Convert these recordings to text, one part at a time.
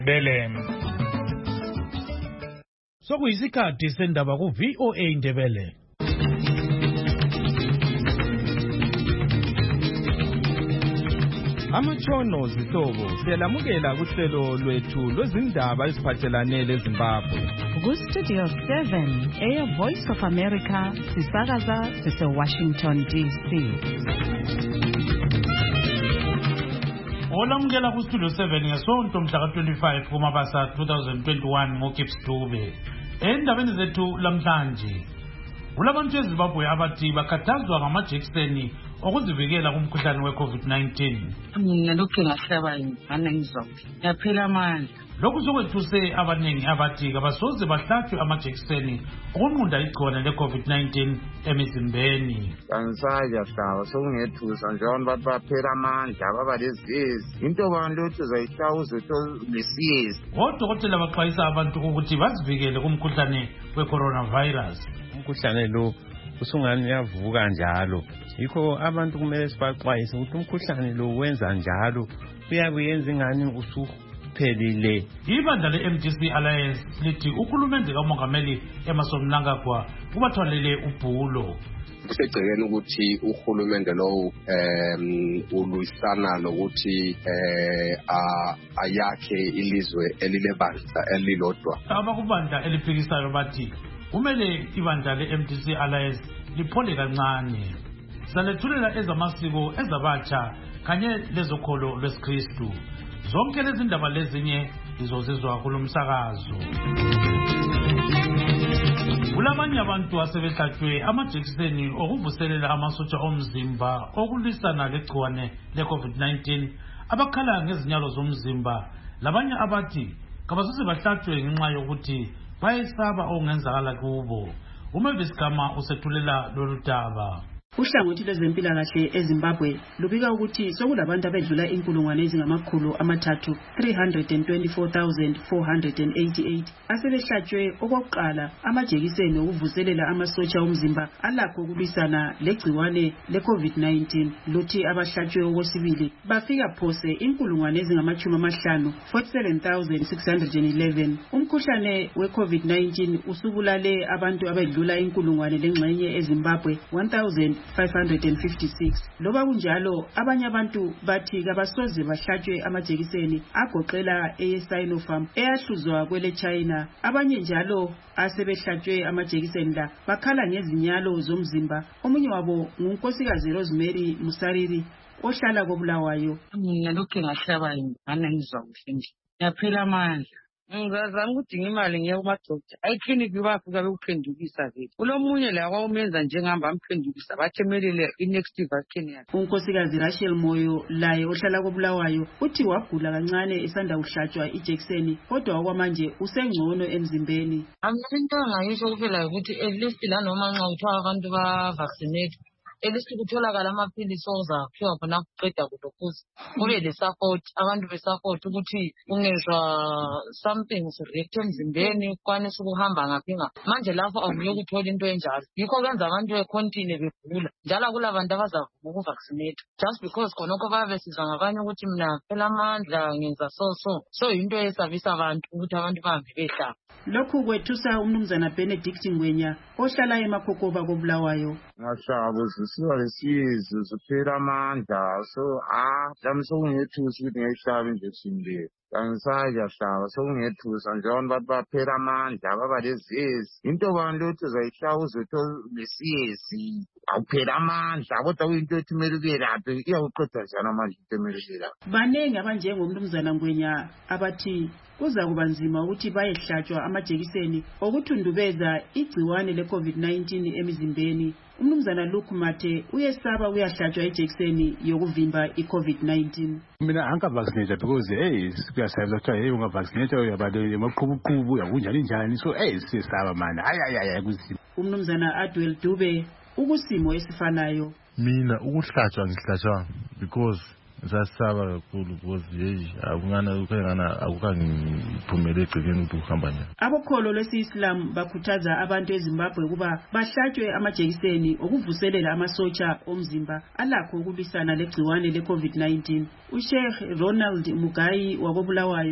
Belem. Sokuyisikhathi sendaba ku VOA Indebele. Amatshono zihlobo siyalamukela kuhlelo lwethu lwezindaba eziphathelane leZimbabwe. Ku Studio 7 Air Voice of America sisakaza sise Washington DC. Olamukela ku Studio 7 ngesonto mhla ka-25 kuMabasa 2021 ngoKips Dube. Endabeni zethu lamhlanje kulabantu eZimbabwe abathi bakhathazwa ngamajekiseni okuzivikela kumkhuhlane we-COVID-19. Mina lokhu ngahlaba ngane ngizonke. Yaphela amandla. Lokhu sokwethuse abaningi abathi kabasoze bahlatshwe amajekiseni ukunqunda igcikwane le-COVID-19 emizimbeni. Angisaya hlaba sokungethusa njengoba bathi baphela amandla babaleziyezi. Into bantu zayihlawuza lesiyezi. Odokotela baxwayisa abantu ukuthi bazivikele kumkhuhlane we-coronavirus. Umkhuhlane lo usungani uyavuka njalo. Yikho abantu kumele sibaxwayise ukuthi umkhuhlane lo wenza njalo uyabuyenza ingani usuphelile. Ibandla le-MDC Alliance lithi ukhulumende kamongameli Emmerson Mnangagwa ubathwalele ubhulo. Kusegcekeni ukuthi uhulumende lo ulwisana nokuthi ayakhe ilizwe elilebandla elilodwa. Abakubandla eliphikisayo bathi kumele ibandla le-MDC Alliance liphole kancane. Salethulela ezamasiko ezabatsha kanye lezokholo lwesikristu. Zonke lezi ndaba lezinye izozizwa kulomsakazo. Kulabanye abantu asebehlatshwe amajekiseni okuvuselela amasotsha omzimba okulwisana legciwane le-COVID-19 abakhala ngezinyalo zomzimba. Labanye abathi kabasoze bahlatshwe ngenxa yokuthi bayesaba okungenzakala kubo. uMavis Gama usethulela lolu daba. Uhlangothi lwezempilakahle eZimbabwe lubika ukuthi sokulabantu abedlula inkulungwane ezingamakhulu amathathu 324,488 asebehlatshwe okokuqala amajekiseni okuvuselela amasotsha omzimba alakho ukulwisana legciwane le-COVID-19. Luthi abahlatshwe okwesibili bafika phose inkulungwane ezingama-50 47,611. Umkhuhlane we-COVID-19 usubulale abantu abedlula inkulungwane lengxenye eZimbabwe 1,556. Loba kunjalo abanye abantu bathi kabasoze bahlatshwe amajekiseni agoqela eyeSinopharm eyahluzwa kwele China. Abanye njalo asebehlatshwe amajekiseni la bakhala ngezinyalo zomzimba. Omunye wabo ngunkosikazi Rosemary Musariri ohlala koBulawayo. Mina lokhu ngahlaba ngane ngizonke nje. Yaphela amandla. Ngizazama ukudinga imali ngiye kumadokotela. Ayiklinikhi bafika bekuphendukisa vele. Kulomunye la kwawumenza njengihamba amphendukisa bathemelele i-next vaccine yakhe. Unkosikazi Rachel Moyo laye ohlala koBulawayo uthi wagula kancane esanda kuhlatshwa ijekiseni kodwa okwamanje usengcono emzimbeni. Into angayisho kuphela ukuthi at least la noma nxa kuthiwa abantu ba-vaccinate elisi kutholakala amaphilisi ozaphiwa khona kuqeda kulokhuza kube le-support abantu be-support ukuthi ungezwa something react emzimbeni kwanisa ukuhamba ngaphi ngaphi. Manje lapho awubuye ukuthola into enjalo. Yikho kwenza abantu becontinue begula njalo kulabantu abazavuma ukuvaccinate just because khonokho bayabe besizwa ngabanye ukuthi mina phela amandla ngenza so yinto esabisa abantu ukuthi abantu bahambe behlaba. Lokhu kwethusa umnumzana Benedict Ngwenya ohlala eMakhokoba koBulawayo. Ngahlaba zisiwa lesiyezi ziphela amandla so sokungethusa ukuthi ngiyihlabe injection le. Angisaya hlaba sokungethusa njengoba bathi baphela amandla babaleziyezi. Into bantu zayihlawuza lesiyezi awuphela amandla kodwa kuyinto ethi kumele uyelaphe iyawuqeda njalo amandla into emele uyelaphe. Banengi abanjengomnumzana Ngwenya abathi kuza kuba nzima ukuthi bayehlatshwa amajekiseni okuthundubeza igciwane le-COVID-19 emizimbeni. Umnumzana Luke Mathe uyesaba uyahlatshwa ijekiseni yokuvimba i-COVID-19. Mina angavaccinate because kuyasayeza ukuthi ungavaccinate uyabale emaqhubuqhubu yakunjani njani so siyesaba mana ayayaya kuzima. Umnumzana Adwell Dube ukusimo esifanayo. Mina ukuhlatshwa ngihlatshwa because zasaba kakhulu because akukangiphumele egcekeni ukuthi uhamba njani. Abokholo lwesi-Islam bakhuthaza abantu eZimbabwe ukuba bahlatshwe amajekiseni okuvuselela amasotsha omzimba alakho ukulwisana legciwane le-COVID-19. uSheikh Ronald Mugayi wakoBulawayo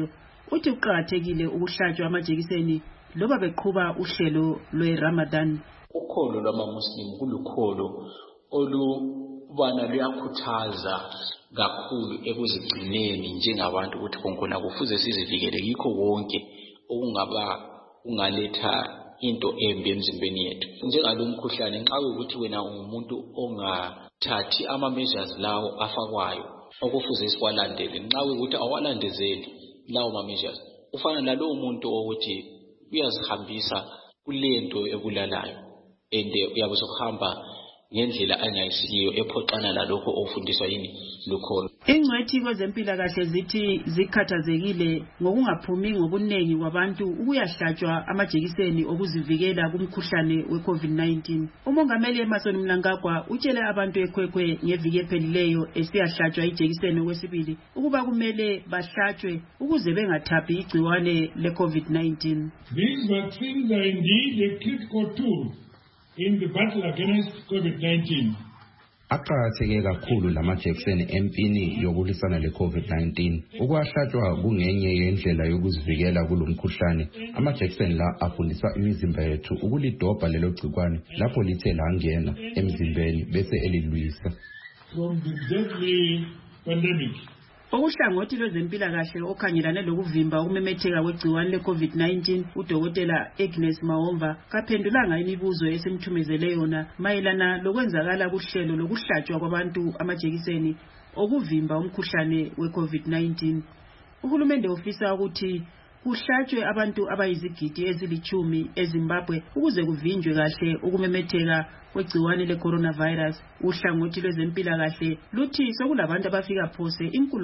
uthi uqakathekile ukuhlatshwa amajekiseni loba beqhuba uhlelo lwe-Ramadan. Ukholo lwamaMuslim kulukholo olubana luyakhuthaza kakhulu ekuzigcineni njengabantu ukuthi konkona kufuze sizivikele yikho konke ungaletha into embi emzimbeni yethu. Njengalo mkhuhlane nxa ukuthi wena ungumuntu ongathathi ama-measures lawo afakwayo okufuze siwalandele, nxa ukuthi awalandezeli lawo ma-measures ufana nalowo muntu ukuthi uyazihambisa kulento ebulalayo uyabe sokuhamba ngendlela angayisiyo ephoxana lalokho ofundiswa yini lukholo. Ingcwethi kwezempilakahle zithi zikhathazekile ngokungaphumi ngobunengi kwabantu ukuyahlatshwa amajekiseni okuzivikela kumkhuhlane we-COVID-19. Umongameli Emmerson Mnangagwa utshele abantu eKwekwe ngeviki ephelileyo esiyahlatshwa ijekiseni okwesibili ukuba kumele bahlatshwe ukuze bengathaphi igciwane le-COVID-19. These vaccines are indeed a critical tool in the battle against COVID-19. Aqakatheke kakhulu lamajekiseni empini yokulwisana le-COVID-19. Ukuhlatshwa kungenye yendlela yokuzivikela kulomkhuhlane. Amajekiseni la afundisa imizimba yethu ukulidobha lelo gcikwane lapho lithe langena emzimbeni bese elilwisa. From the deadly pandemic. Okuhlangothi lwezempilakahle okhangelane lokuvimba ukumemetheka kwegciwane le-COVID-19 udokotela Agnes Mahomva kaphendulanga imibuzo esemthumezele yona mayelana lokwenzakala kuhlelo lokuhlatshwa kwabantu amajekiseni okuvimba umkhuhlane we-COVID-19. Uhulumende ufisa ukuthi kuhlatshwe abantu abayizigidi ezili-10 eZimbabwe ukuze kuvinjwe kahle ukumemetheka kwegciwane le-coronavirus. Uhlangothi lwezempilakahle luthi sokulabantu abafika phose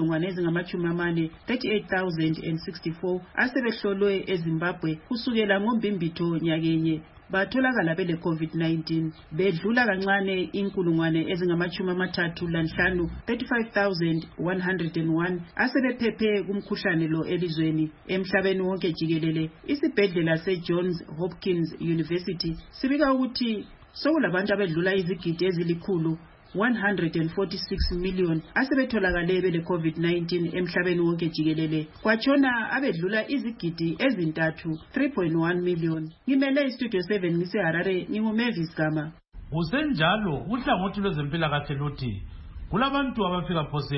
38,064 asebehlolwe eZimbabwe kusukela ngoMbimbithi nyakenye batholakala bele COVID-19 bedlula kancane 35,101 asebephephe kumkhuhlane lo elizweni. Emhlabeni wonke jikelele isibhedlela seJohns Hopkins University sibika ukuthi sokulabantu abedlula izigidi ezilikhulu 146 million asebetholakale bele COVID-19 emhlabeni wonke jikelele kwatshona abedlula izigidi ezintathu 3.1 million. Ngimele istudio 7 ngiseHarare nginguMavis Gama. Usenjalo uhlangothi lwezempilakahle luthi kulabantu abafika phose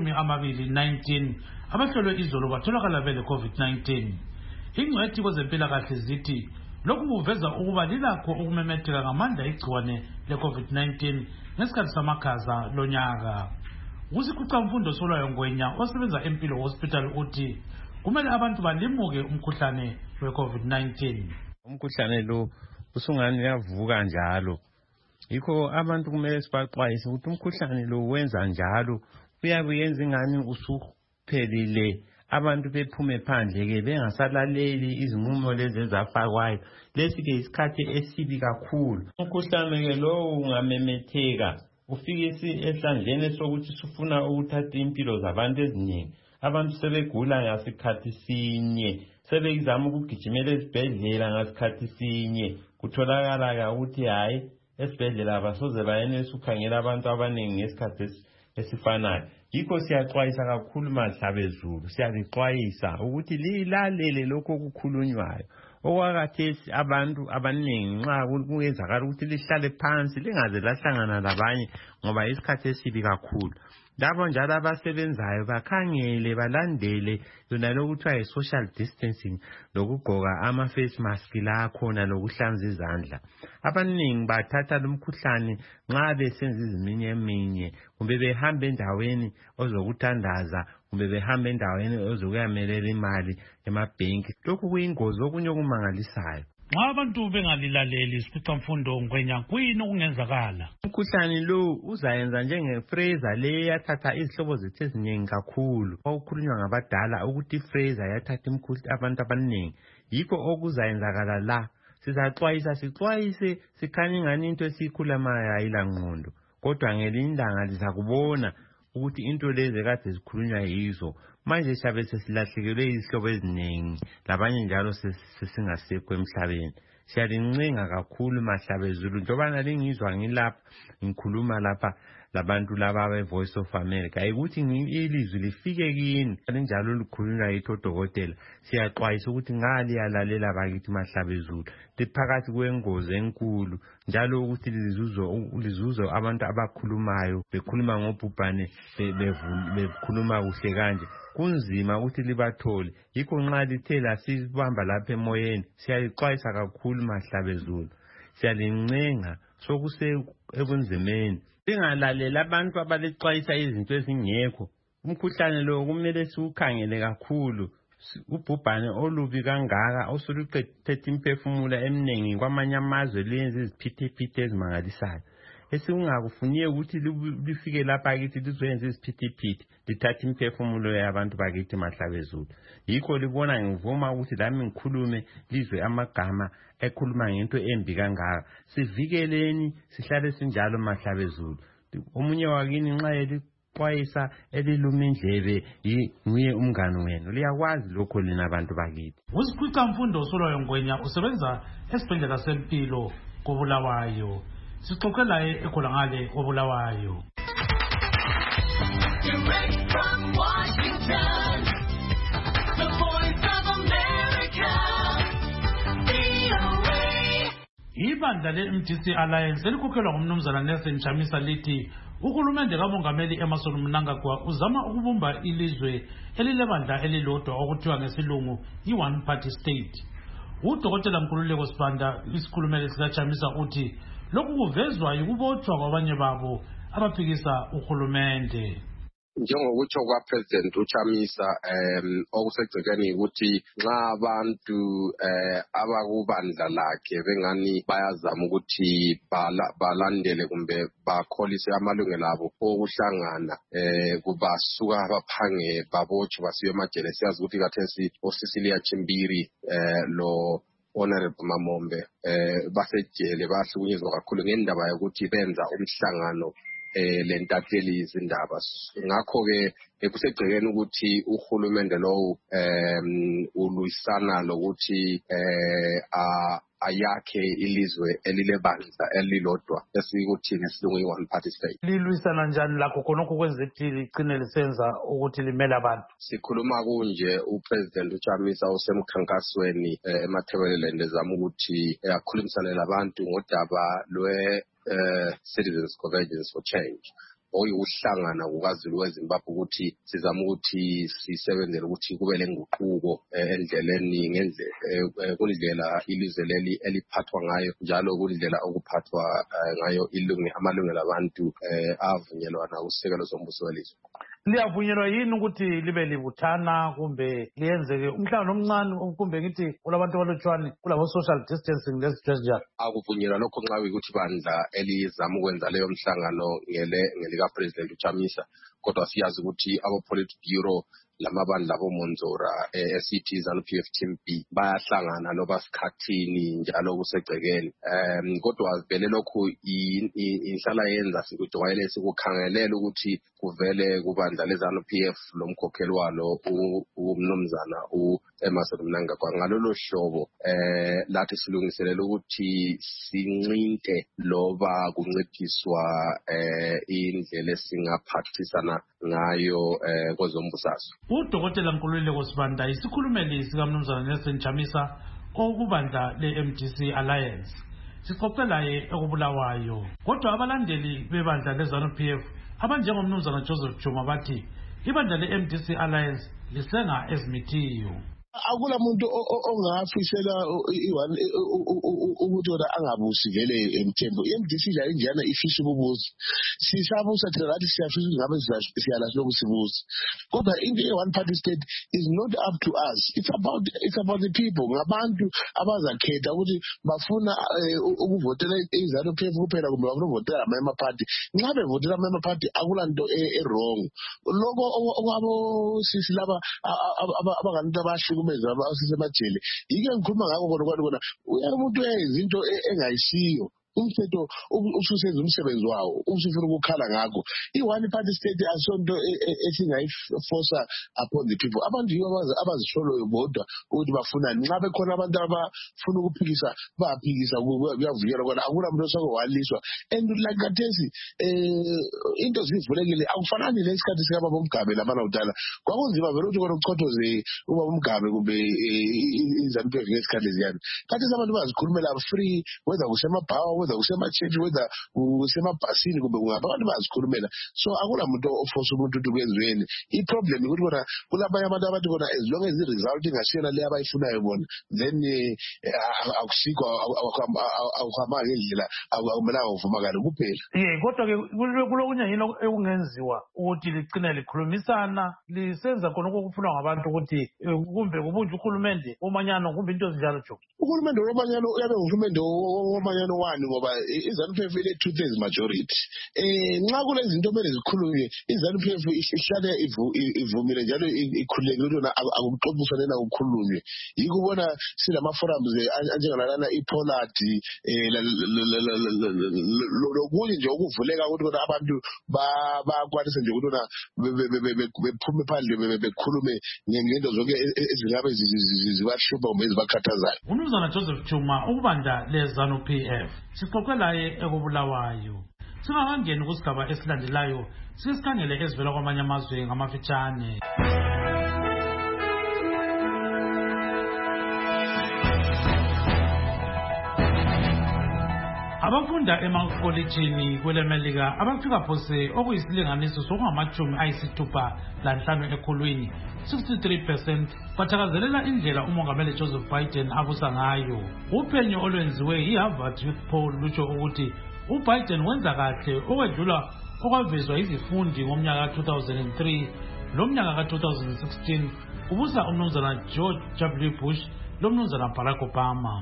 19 abahlolwe izolo batholakala bele COVID-19. Ingcwethi kwezempilakahle zithi lokhu kuveza ukuba lilakho ukumemetheka ngamandla igciwane le-COVID-19 ngesikhathi samakhaza lonyaka. Usikhulumfundo Solwayo Ngwenya osebenza eMpilo Hospital uthi kumele abantu balimuke umkhuhlane we-COVID-19. Umkhuhlane lo usungani uyavuka njalo. Yikho abantu kumele sibaxwayise ukuthi umkhuhlane lo wenza njalo uyabuyenza ingani usuphelile. Abantu bephume phandle ke bengasalaleli izinqumo lezi ezafakwayo. Lesi ke isikhathi esibi kakhulu. Umkhuhlane ke lo ungamemetheka ufike esandleni sokuthi sifuna ukuthatha impilo zabantu eziningi. Abantu sebegula ngasikhathi sinye, sebezama ukugijimela esibhedlela ngasikhathi sinye. Kutholakala ukuthi hayi esibhedlela abasoze bayenelisa ukukhangela abantu abaningi ngesikhathi esifanayo. Yikho siyaxwayisa kakhulu mahlabezulu, siyalixwayisa ukuthi lilalele lokho okukhulunywayo. Okwakathesi abantu abaningi nxa kuyenzakala ukuthi lihlale phansi lingaze lahlangana labanye ngoba isikhathi esibi kakhulu. Labo njalo abasebenzayo bakhangele balandele yona lokuthiwa social distancing lokugqoka ama-face mask la khona lokuhlanza izandla. Abaningi bathatha lumkhuhlane nxa besenza iziminya eminye kumbe behamba endaweni ozokuthandaza kumbe behamba endaweni ozokuyamelela imali emabhenki. Lokhu kuyingozi okunye okumangalisayo. Nxa abantu bengalilaleli isikhulumfundo Ngwenya kuyini okungenzakala? Umkhuhlane lo uzayenza njenge-Fraser le yathatha izihlobo zethu eziningi kakhulu. Okukhulunywa ngabadala ukuthi i-Fraser yathatha abantu abaningi. Yikho okuzayenzakala la. Sixwayise sikhanye ingani into esiyikhulamayo ayilangqondo. Kodwa ngelinye ilanga lizakubona ukuthi into lezi kade zikhulunywa yizo. Manje siyabe sesilahlekelwe izihlobo eziningi labanye njalo sesingasekho emhlabeni. Siyalincenga kakhulu mahlabezulu njengoba nalingizwa ngilapha ngikhuluma lapha labantu laba be-Voice of America ukuthi ilizwi lifike kini njalo likhulunywa yitho dokotela siyaxwayisa ukuthi ngaliyalela bakithi Mahlabezulu liphakathi kwengozi enkulu njalo ukuthi lizuzo abantu abakhulumayo bekhuluma ngobhubhane bekhuluma kuhle kanje kunzima ukuthi libathole yikho nxa lithe lasibamba lapha emoyeni siyalixwayisa kakhulu Mahlabezulu siyalincenga sokuse ebunzimeni lingalalela abantu abalixwayisa izinto ezingekho umkhuhlane lo kumele siukhangele kakhulu ubhubhane olubi kangaka osuluqedile imphefumulo eminingi kwamanye amazwe lenze iziphithiphithi ezimangalisayo esingakufuniye ukuthi lifike lapha kithi lizoyenza iziphithiphithi lithatha imphefumulo yabantu bakithi Mahlabezulu yikho libona ngivuma ukuthi lami ngikhulume lizwe amagama ekhuluma ngento embi kangaka sivikeleni sihlale sinjalo Mahlabezulu omunye wakini nxa elixwayisa eliluma indlebe nguye umngane wenu liyakwazi lokho lina abantu bakithi usikhwica mfundo Solwayo Ngwenya usebenza esibhedlela sempilo koBulawayo sixoxe laye eKholangale koBulawayo. Direct from Washington, the Voice of America, VOA. Ibandla le-MDC Alliance elikhokhelwa ngumnumzana Nelson Chamisa lithi uhulumende kamongameli Emmerson Mnangagwa uzama ukubumba ilizwe elilebandla elilodwa okuthiwa ngesilungu i-one party state. Udokotela Mkhululeko Sibanda isikhulumeli sikaChamisa uthi lokhu kuvezwa yikubotshwa kwabanye babo abaphikisa uhulumende. Njengokutsho kwaPresident uChamisa okusegcekeni ukuthi nxa abantu abakubandla lakhe bengani bayazama ukuthi balandele kumbe bakholise amalungelo abo okuhlangana kubasuka baphange babotshwe basiwe emajele siyazi ukuthi kathesi oSicilia Chimbiri lo Honorable Mamombe basejele bahlukunyezwa kakhulu ngendaba yokuthi benza umhlangano lentatheli izindaba ngakho ke kusegcekeni ukuthi uhulumende lo ulwisana lokuthi ayakhe ilizwe elilebandla elilodwa esikuthi ngesilungu i-one party state. Lilwisana njani lakho khonokho kwenza ukuthi ligcine lisenza ukuthi limele abantu? Sikhuluma kunje uPresident uChamisa usemkhankasweni eMathebeleland ezama ukuthi akhulumisane labantu ngodaba lwe Citizens Convergence for Change oyuhlangana kukaZulu weZimbabwe ukuthi sizama ukuthi sisebenzele ukuthi kube lenguquko endleleni kundlela ilizwe leli eliphathwa ngayo njalo kundlela okuphathwa ngayo amalungelo abantu avunyelwana kusekelo sombuso welizwe. Liyavunyelwa yini ukuthi libe libuthana kumbe liyenzeke umhlangano omncane kumbe ngithi kulabantu abalutshwane kulabo social distancing lesijazijalo? Akuvunyelwa lokho nxa ukuthi bandla elizama ukwenza leyo mhlangano ngelika President uChamisa kodwa siyazi ukuthi abo Politburo lamabandla abomonzora esithi ZANU-PF Team B bayahlangana loba sikhathini njalo kusegcekeni kodwa vele lokhu inhlala yenza sikujwayele sikukhangelela ukuthi kuvele kubandla leZANU-PF lomkhokheli walo umnumzana uEmmerson Mnangagwa ngalolo hlobo lathi silungiselela ukuthi sincinte loba kuncidiswa indlela esingaphathisana ngayo kwezombusazwe. Udokotela Mkhululeko Sibanda isikhulumeli sikaMnumzana Nelson Chamisa okubandla le-MDC Alliance sixoxe laye ekubulawayo kodwa abalandeli bebandla leZANU-PF abanjengomnumzana Joseph Chuma bathi ibandla le-MDC Alliance lisenga ezimithiyo. Akula muntu ongafisela ukuthi wona angabusi vele emthembu iMDC la injana ifisa ukubuza sisabusa thina lathi siyafisa ngabe siyala lokhu sibuza kodwa into ye-one party state is not up to us, it's about the people ngabantu abazakhetha ukuthi bafuna ukuvotela iZANU-PF kuphela kumbe bafuna ukuvotela ama party nxa bevotela ama party akula nto wrong lokho okwabo sisi laba abangantu abahluku abasisemajele yike ngikhuluma ngakho kona umuntu uyenza into engayisiyo umthetho ususenza umsebenzi wawo usufuna ukukhala ngakho i-one party state asonto esingayiforsa upon the people abantu yibo abazihloloyo bodwa ukuthi bafunani nxa bekhona abantu abafuna ukuphikisa bayaphikisa kuyavunyelwa kona akula muntu osake waliswa and like kathesi into zivulekile akufanani lesikhathi sikababa uMgabe labana udala kwakunzima vele ukuthi kona uchothoze ubaba uMgabe kumbe iZANU-PF ngesikhathi ziyani kathesi abantu bazikhulumela free whether kusemabhawa whether kusema-church whether kusemabhasini kumbe kungapha abantu bazikhulumela so akula muntu oforce umuntu ukuthi kwenzweni i-problem ukuthi kona kulabanye abantu abathi kona as long as i-result ingasiyona le abayifunayo bona then akusikho akuhamba ngendlela akumelanga uvumakale kuphela kodwa-ke kulokunye yini ekungenziwa ukuthi ligcine likhulumisana lisenza khona okufunwa ngabantu ukuthi kumbe kubunje uhulumende womanyano kumbe into ezinjalo jo uhulumende womanyano uyabe nguhulumende womanyano wani ngoba iZANU-PF ile 2/3 majority nxa kulezi zinto kumele zikhulunywe iZANU-PF ihlale ivumile njalo ikhululekile ukuthi akuxoxiswane na ukukhulunywe yiko ubona silama-forums anjengalalana iPollard lokunye nje ukuvuleka ukuthi kona abantu bakwanise nje ukuthi bephume phandle bekhulume ngento zonke ezingabe zibahlupha kumbe ezibakhathazayo uMnumzana Joseph Chuma ukubanda leZANU-PF sixoxe laye ekubulawayo singakangeni kusigaba esilandelayo sisikhangele ezivela kwamanye amazwe ngamafitshane abafunda emakolitshini kwelemelika abafika phose okuyisilinganiso sokungama-65 ekhulwini 63% bathakazelela indlela umongameli Joseph Biden abusa ngayo uphenyo olwenziwe yi-Harvard Youth Poll lutsho ukuthi uBiden wenza kahle okwedlula okwavezwa izifundi ngomnyaka ka-2003 lomnyaka ka-2016 ubusa uMnumzana George W. Bush lomnumzana Barack Obama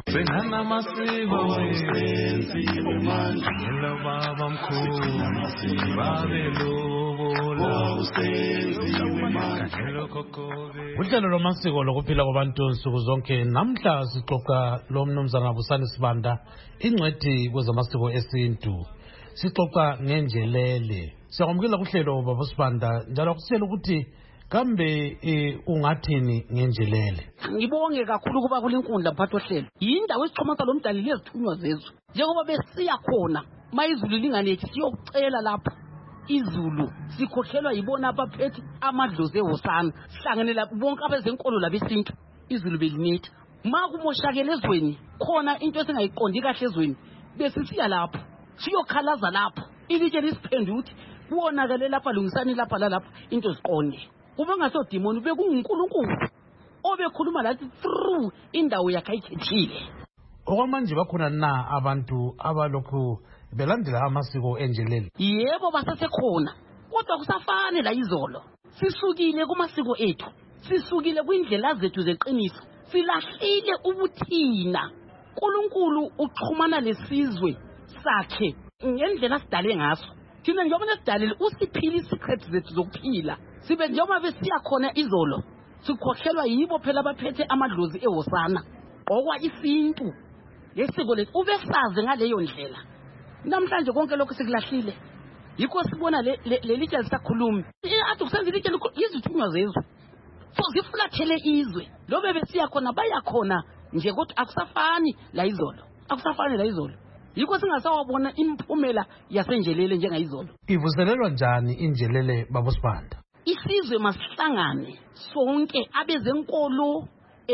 uhlelo lwamasiko lokuphila kwabantu nsuku zonke namhla sixoxa lomnumzana Busani Sibanda ingcwethi kwezamasiko esintu sixoxa ngenjelele siyakwamukela kuhlelo baba Sibanda njalo akusitshela ukuthi kambe ungathini ngenjelele ngibonge kakhulu kuba kulinkundla mphatho hlelo yindawo esixhomasa lo mdali lezithunywa zezwe njengoba besiya khona mayizulu linganethi siyokucela lapha izulu sikhokhelwa yibona abaphethe amadlozi ehosana sihlanganela bonke abezenkolo labesintu izulu belinetha makumoshakele ezweni khona into esingayiqondi kahle ezweni besisiya lapho siyokhalaza lapho ilitshe lisiphendwe ukuthi kuwonakale lapha lungisani lapha lalapha into ziqonde kuba ngasodimoni bekungunkulunkulu obekhuluma lathi through indawo yakhe ayikhethile okwamanje bakhona na abantu abalokhu belandela amasiko enjelele yebo basasekhona kodwa kusafane la izolo sisukile kumasiko ethu sisukile kwindlela zethu zeqiniso silahlile ubuthina uNkulunkulu uxhumana lesizwe sakhe ngendlela sidale ngaso thina njengoba nesidalile usiphila isikhathi zethu zokuphila sibe njengoba besiya khona izolo sikhokhelwa yibo phela abaphethe amadlozi ehosana okwa isintu lesiko lethu ubesazi ngaleyo ndlela namhlanje konke lokho sikulahlile yikho sibona lelitshe lisakhuluma athi kusenza ilitshe izithunywa zezwe so zifulathele izwe lobe besiya khona baya khona nje kodwa akusafani la izolo yikho singasawabona imiphumela yasenjelele njengayizolo ivuselelwa njani injelele baba Sibanda isizwe masihlangane sonke abezenkolo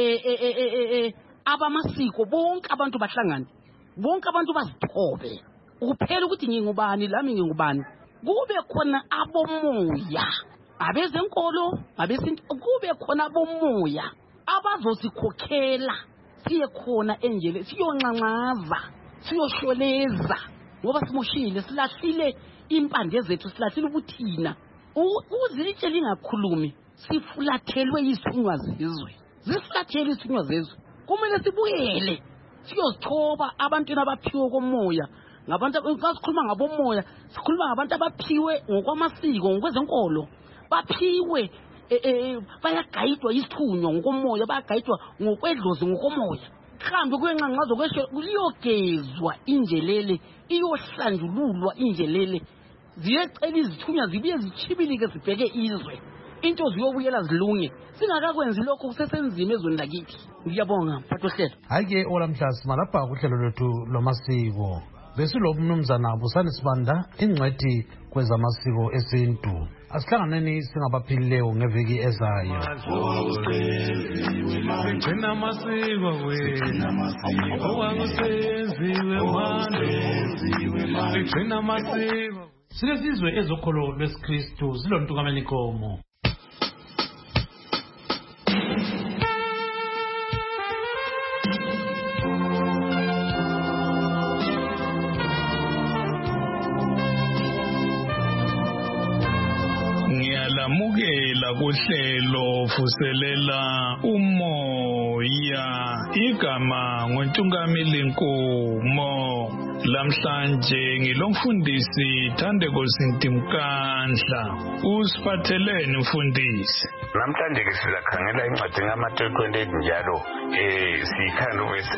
abamasiko bonke abantu bahlangane bonke abantu bazithobe ukuphela ukuthi ngingubani lami ngingubani kube khona abomoya abezenkolo abesintu kube khona abomoya abazosikhokhela siye khona enjele siyoncancaza siyohloleza ngoba simoshile silahlile impande zethu silahlile ubuthina uzilitshe lingakhulumi sifulathelwe yisithunywa zezwe zisifulathele isithunywa zezwe kumele sibuyele siyozithoba abantwana abaphiwe komoya ngabantu sikhuluma ngabomoya sikhuluma ngabantu abaphiwe ngokwamasiko ngokwezenkolo baphiwe bayagayidwa isithunywa ngokomoya bayagayidwa ngokwedlozi ngokomoya mhlambe kwenqanqazo kwesho kuyogezwa injelele iyohlanjululwa injelele ziyecela izithunywa zibuye zichibilike zibheke izwe into ziyobuyela zilunge singakakwenzi lokho kusesenzima ezweni lakithi ngiyabonga mphathohlelo hayi-ke olamhlasi malapha kuhlelo lwethu lwamasiko besilomnumzana Busani Sibanda ingcwethi kwezamasiko esintu asihlanganeni singabaphilileyo ngeviki ezayo sigcina amasiko okwakusenziwe manje sigcina amasiko silesizwe ezokholo lwesikristu silontukamelikomo ngiyalamukela kuhlelo vuselela umoya igama nguntungameli Nkomo lamhlanje ngilomfundisi Thandeko Sintimkandla usiphatheleni mfundisi namhlanje ke sizakhangela incwadi ngamaThelo 28 njalo sikhanda verse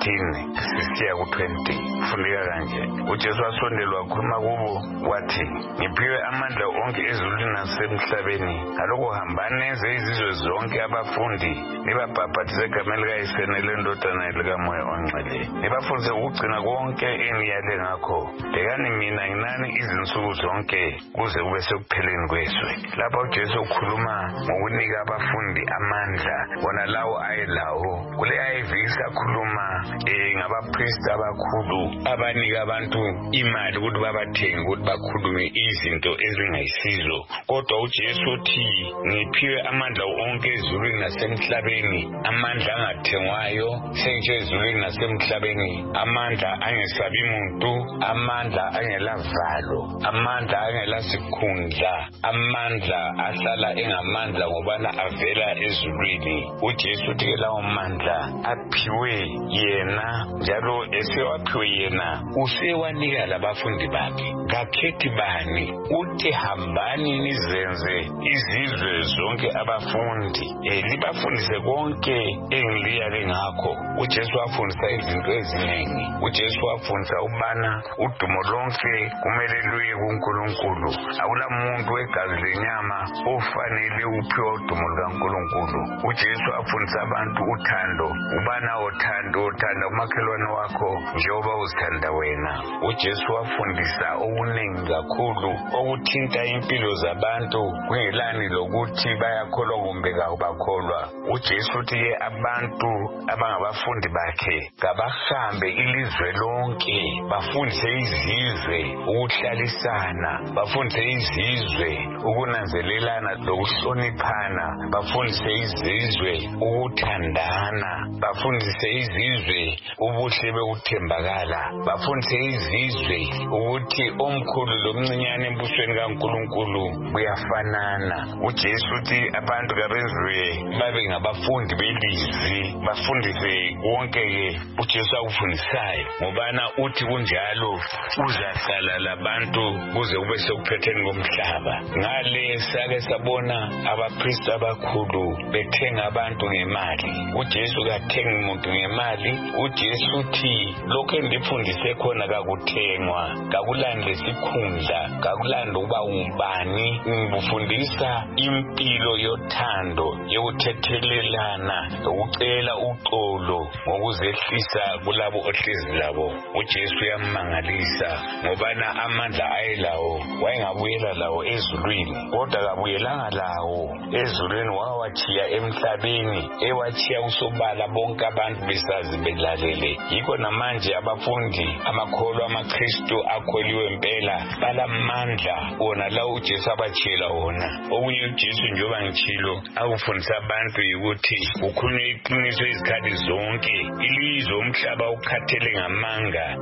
18 sisiya ku20 fundeka kanje uJesu wasondelwa wakhuluma kubo wathi ngiphiwe amandla onke ezulwini nasemhlabeni aloko hambani nenze izizwe zonke abafundi nibabhaphathize egameni likaYise lendodana likaMoya Ongcwele nibafundise ukugcina konke engiyale ngakho lekani mina nginani izinsuku zonke kuze kube sekupheleni kwezwe lapha uJesu ukhuluma ngokunika abafundi amandla wona lawo ayelawo kule ayivisi kakhuluma ngabapriest abakhulu abanika abantu imali ukuthi babathenge ukuthi bakhulume izinto ezingayisizo kodwa uJesu uthi ngiphiwe amandla onke ezulwini nasemhlabeni amandla angathengwayo senje ezulwini nasemhlabeni amandla angesabi muntu amandla angelavalo amandla angelasikhundla amandla ahlala engamandla ngobana avela ezulwini uJesu uthi ke lawo mandla aphiwe yena njalo esewaphiwe yena usewanika labafundi bakhe kakhethi bani uthi hambani nizenze izizwe zonke abafundi libafundise konke engiliyale ngakho uJesu wafundisa izinto eziningi uJesu wafundisa ubana udumo lonke kumele luye kuNkulunkulu akula muntu wegazi lenyama ofanele uphiwa udumo lukaNkulunkulu uJesu wafundisa abantu uthando ubana uthanda umakhelwane wakho njengoba uzithanda wena uJesu wafundisa okuningi kakhulu okuthinta impilo zabantu kungelani lokuthi bayakholwa kumbe kabakholwa uJesu uthi abantu abangabafundi bakhe kabahambe ilizwe lonke bafundise izizwe ukuhlalisana bafundise izizwe ukunanzelelana lokuhloniphana bafundise izizwe ukuthandana bafundise izizwe ubuhle bekuthembakala bafundise izizwe ukuthi omkhulu lomncinyane embusweni kaNkulunkulu buyafanana uJesu uthi abantu kabenziwe babe ngabafundi belizwi bafundise konke uJesu akufundisayo ngobana uthi kunjalo uzahlala labantu kuze kube sekuphetheni komhlaba ngale sake sabona abapriest abakhulu bethenga abantu ngemali uJesu kathengi umuntu ngemali uJesu uthi lokho endifundise khona kakuthengwa kakulande isikhundla kakulande uba ubani ngifundisa impilo yothando yokuthethelelana ukucela uxolo ngokuzehlisa kulabo ohlezi labo uJesu uyamangalisa ngobana amandla ayelawo wayengabuyela lawo ezulwini kodwa kabuyelanga lawo ezulwini wawachiya emhlabeni ewachiya usobala bonke abantu besazi belalele yikho namanje abafundi amakholwa amaKristu akholiwe impela balamandla wona lawo uJesu abachiyela wona okunye uJesu njengoba ngitshilo akufundisa abantu ukuthi ukhulunywa iqiniso izikhathi zonke ilizwe umhlaba ukhathele ngamanga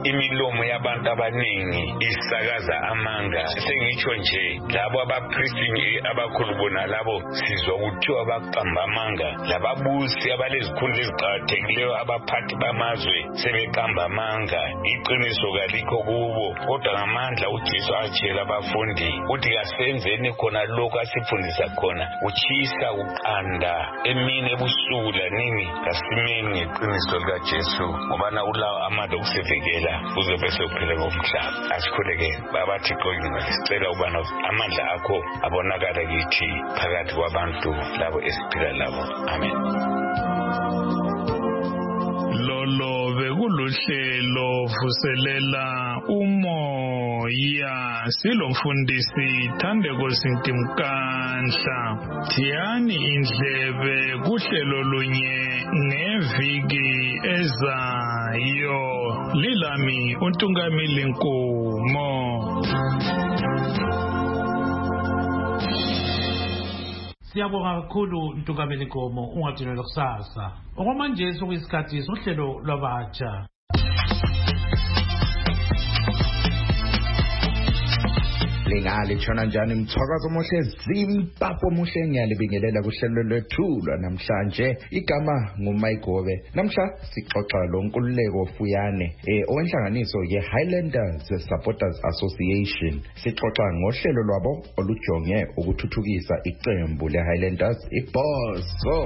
imilomo yabantu abaningi isakaza amanga. Sengitsho nje labo abapristi abakhulu bona labo sizwa kuthiwa baqamba amanga, lababusi abalezikhundla eziqakathekileyo abaphathi bamazwe sebeqamba amanga. Iqiniso kalikho kubo, kodwa ngamandla uJesu atshela abafundi uthi kasenzeni khona lokho asifundisa khona, utshisa uqanda emini ebusuku lanini, kasimeni ngeqiniso likaJesu ngobana ulawo amandla okusivikela uzobe sophila ngomhlaba. Asikhuleke babathi qoyini sicela ubana amandla akho abonakala kithi phakathi kwabantu labo esiphila labo. Amen. Lolo bekuluhlelo vuselela umoya silomfundisi Thandeko Sintimkanhla. Thiyani indlebe kuhlelo lunye ngeviki ezayo. Lilami uNtungamili Nkomo. Siyabonga kakhulu Ntungamili Nkomo, ungadinelwa kusasa. Okwamanje sokuyisikhathi sohlelo lwabatsha. Lingali tshona njani mthwakazo omuhle Zimbabwe omuhle ngiyalibingelela kuhlelo lwethu namhlanje. Igama nguMayigobe. Namhla sixoxa lo Nkululeko Fuyane owenhlanganiso ye-Highlanders Supporters Association. Sixoxa ngohlelo lwabo olujonge ukuthuthukisa iqembu le-Highlanders iBhoso.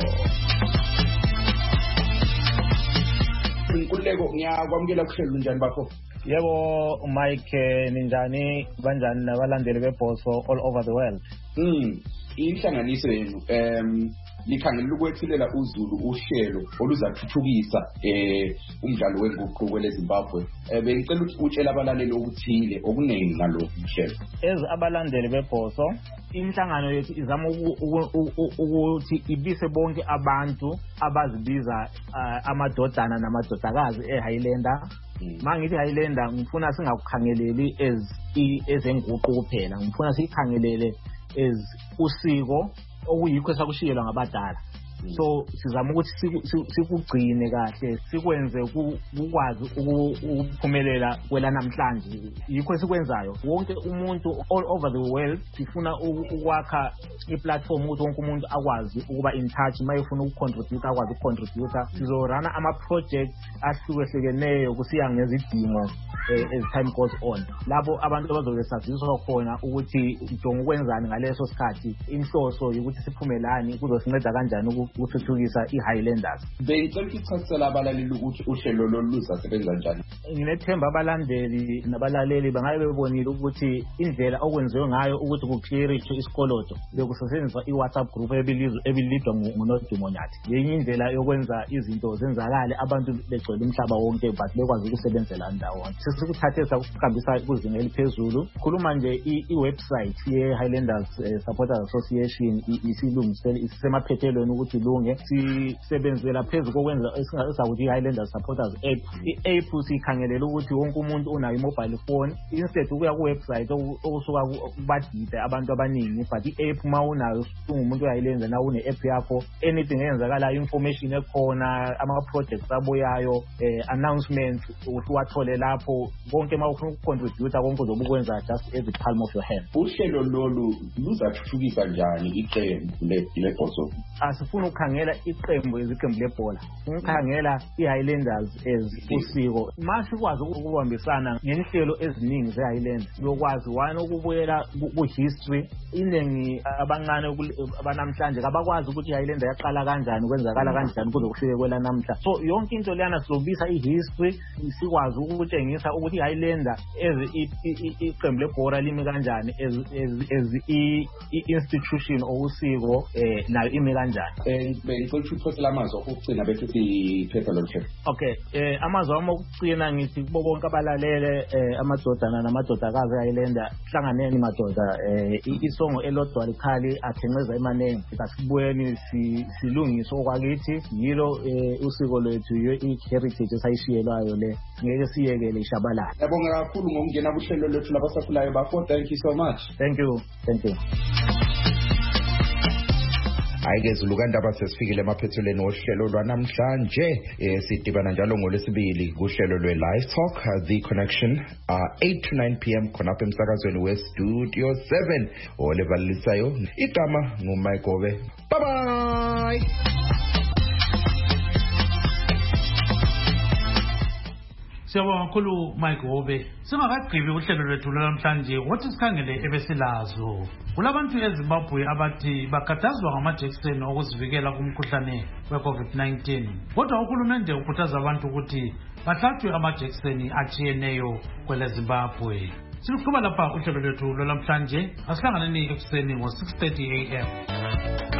Nkululeko ngiyakwamukela kuhlelo njani bakho? Yebo Mike, ninjani banjani nabalandeli beBhoso all over the world? Inhlanganiso yenu likhangela ukwethulela uZulu uhlelo oluzathuthukisa umdlalo wenguquko kweZimbabwe. Bengicela ukuthi utshela abalaleli okuthile okuningi ngalokho uhlelo. Abalandeli beBhoso, inhlangano yethu izama ukuthi ibise bonke abantu abazibiza amadodana namadodakazi eHighlander. Mangithi Highlander ngifuna singakukhangeleli ezenguquko kuphela, ngifuna sikhangelele usiko okuyikho sakushiyelwa ngabadala. So sizama ukuthi sikugcine kahle, sikwenze ukwazi ukuphumelela kwelanamhlanje. Yikho esikwenzayo. Wonke umuntu all over the world sifuna ukwakha iplatform ukuthi wonke umuntu akwazi ukuba in touch, mayefuna ukucontribute akwazi ukucontribute. Sizorana ama-project ahlukehlukeneyo kusiya ngezidingo as time goes on. Labo abantu abazobe saziswa khona ukuthi sidinga ukwenzani ngaleso sikhathi, inhloso ukuthi siphumelani, kuzosinceda kanjani ukuthuthukisa iHighlanders. Bengicela ukuchasisela abalaleli ukuthi uhlelo lolu luzasebenza njani. Nginethemba abalandeli nabalaleli bangabe bebonile ukuthi indlela okwenziwe ngayo ukuthi kuclearishwe isikoloto bekusetshenziswa iWhatsApp group ebilidwa nguNodumo Nyathi. Yenye indlela yokwenza izinto zenzakale abantu begcwele umhlaba wonke but bekwazi ukusebenzela ndawonye. Sikuthathe sakuhambisa kuzinga eliphezulu. Khuluma nje iwebsite ye-Highlanders Supporters Association isilungisele isemaphethelweni ukuthi lunge. Sisebenzela phezulu kokwenza esingakuthi i-Highlanders Supporters app. I-app sikhangelela ukuthi wonke umuntu unayo i-mobile phone, instead ukuya ku-website okusuka kubadide abantu abaningi, but i-app ma unayo ungumuntu uyayilenza na une-app yakho, anything eyenzakalayo, information ekhona, ama-projects abuyayo, announcements uwathole lapho. Konke ma ufuna ukucontribute konke uzobe ukwenza just at the palm of your hand. Uhlelo lolu luzathuthukisa njani iqembu leBhoso? Asifuna ukukhangela iqembu eziqembu lebhola, ukukhangela iHighlanders usiko. Masikwazi ukubambisana ngenhlelo eziningi zeHighlanders, lokwazi wani ukubuyela ku-history. Iningi abancane abanamhlanje abakwazi ukuthi iHighlander yaqala kanjani, kwenzakala kanjani kuze kufike kwelanamhla. So yonke into leyana sizobisa ihistory, sikwazi ukutshengisa ukuthi iHighlander iqembu lebhola limi kanjani, as i-institution okusiko nayo imi kanjani. Bengicela ukuphosela amazwi okugcina bese siphepha lo hlelo. Okay, amazwi ami okugcina ngithi kubo bonke abalalele amadodana namadodakazi eHighlander, hlanganeni madoda, isongo elodwa likhali athenqeza emanengi. Asibuyeni silungise okwakithi, yilo usiko lwethu, i-heritage esayishiyelwayo le, ngeke siyekele ishabalala. Yabonga kakhulu ngokungena kuhlelo lwethu labasakhulayo bafo. Thank you so much. Thank you. Ayike Zulukandaba sesifikile emaphethelweni ohlelo lwanamhlanje. Sidibana njalo ngolwesibili kuhlelo lwe-Live Talk, The Connection, 8 to 9 p.m. khonapha emsakazweni we-Studio 7. Olebalilisayo, igama nguMike Gobe. Bye-bye! Siyabonga kakhulu Mike Gobe. Singakagqibi uhlelo lwethu namhlanje wathi sikhangele ebesilazo. Kulabantu eZimbabwe abathi bakhathazwa ngamajekiseni okuzivikela kumkhuhlane we-COVID-19. Kodwa uhulumende ukhuthaza abantu ukuthi bahlatshwe amajekiseni atshiyeneyo kwele Zimbabwe. Siluqhuba lapha uhlelo lwethu namhlanje. Asihlanganeni ekuseni ngo-6:30 a.m.